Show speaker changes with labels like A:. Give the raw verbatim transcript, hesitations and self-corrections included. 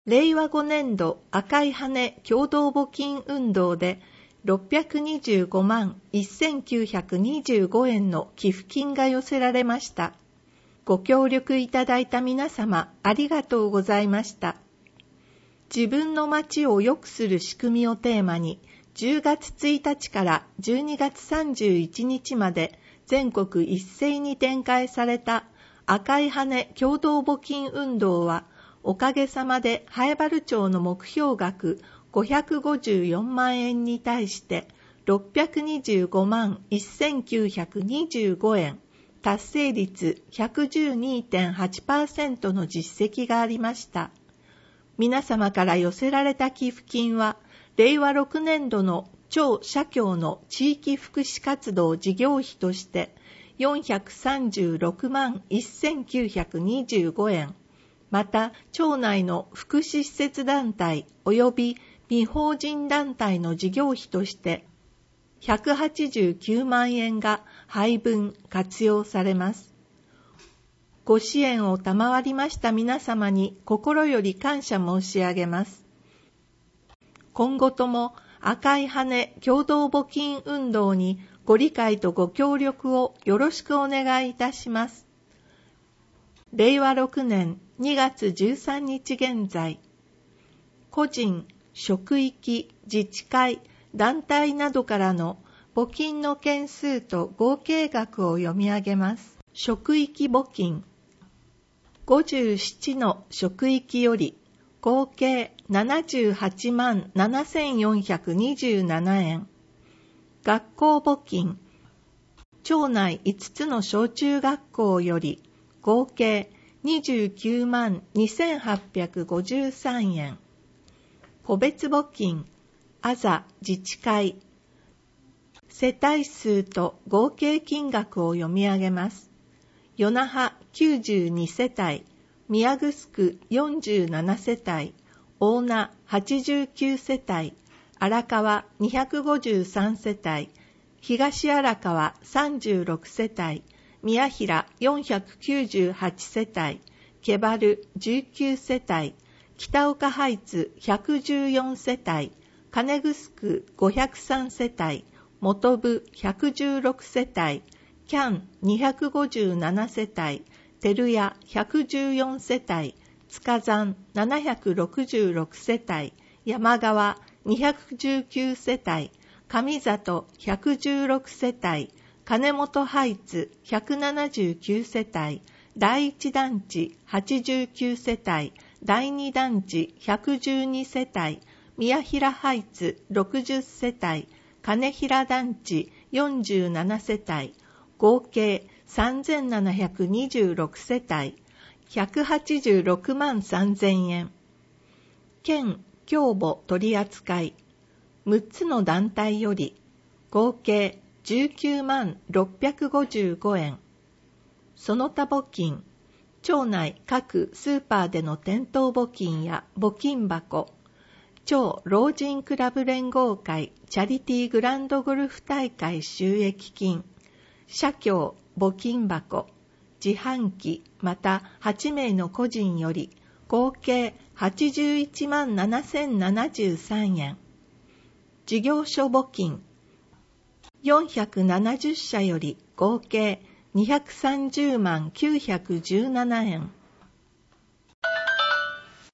A: れいわごねんど赤い羽共同募金運動でろっぴゃくにじゅうごまんせんきゅうひゃくにじゅうごえんの寄付金が寄せられました。ご協力いただいた皆様ありがとうございました。自分の町を良くする仕組みをテーマにじゅうがつついたちからじゅうにがつさんじゅういちにちまで全国一斉に展開された赤い羽共同募金運動はおかげさまで南原町の目標額ごひゃくごじゅうよんまんえんに対してろっぴゃくにじゅうごまんせんきゅうひゃくにじゅうごえん、達成率 ひゃくじゅうにてんはちパーセント の実績がありました。皆様から寄せられた寄付金は、れいわろくねんどの町社協の地域福祉活動事業費としてよんひゃくさんじゅうろくまんせんきゅうひゃくにじゅうごえん、また町内の福祉施設団体及び未法人団体の事業費としてひゃくはちじゅうきゅうまんえんが配分活用されます。ご支援を賜りました皆様に心より感謝申し上げます。今後とも赤い羽共同募金運動にご理解とご協力をよろしくお願いいたします。れいわろくねんにがつじゅうさんにち現在、個人、職域、自治会、団体などからの募金の件数と合計額を読み上げます。職域募金、ごじゅうななの職域より合計ななじゅうはちまんななせんよんひゃくにじゅうななえん。学校募金、町内いつつの小中学校より合計にじゅうきゅうまんにせんはっぴゃくごじゅうさんえん。個別募金、あざ自治会、世帯数と合計金額を読み上げます。与那覇きゅうじゅうにせたい、宮城よんじゅうななせたい、大名はちじゅうきゅうせたい、荒川にひゃくごじゅうさんせたい、東荒川さんじゅうろくせたい、宮平よんひゃくきゅうじゅうはちせたい、毛原じゅうきゅうせたい、北岡ハイツひゃくじゅうよんせたい、金城ごひゃくさんせたい、本部ひゃくじゅうろくせたい、キャンにひゃくごじゅうななせたい、照屋ひゃくじゅうよんせたい、塚山ななひゃくろくじゅうろくせたい、山川にひゃくじゅうきゅうせたい、上里ひゃくじゅうろくせたい、金本ハイツひゃくななじゅうきゅうせたい、第一団地はちじゅうきゅうせたい、第二団地ひゃくじゅうにせたい、宮平ハイツろくじゅっせたい、金平団地よんじゅうななせたい、合計さんぜんななひゃくにじゅうろくせたい、ひゃくはちじゅうろくまんさんぜんえん。県共募取扱い、むっつの団体より合計じゅうきゅうまんろっぴゃくごじゅうごえん。その他募金、町内各スーパーでの店頭募金や募金箱、町老人クラブ連合会チャリティーグランドゴルフ大会収益金、社協募金箱、自販機またはちめいの個人より合計はちじゅういちまんななせんななじゅうさんえん。事業所募金、よんひゃくななじゅっしゃより合計にひゃくさんじゅうまんきゅうひゃくじゅうななえん。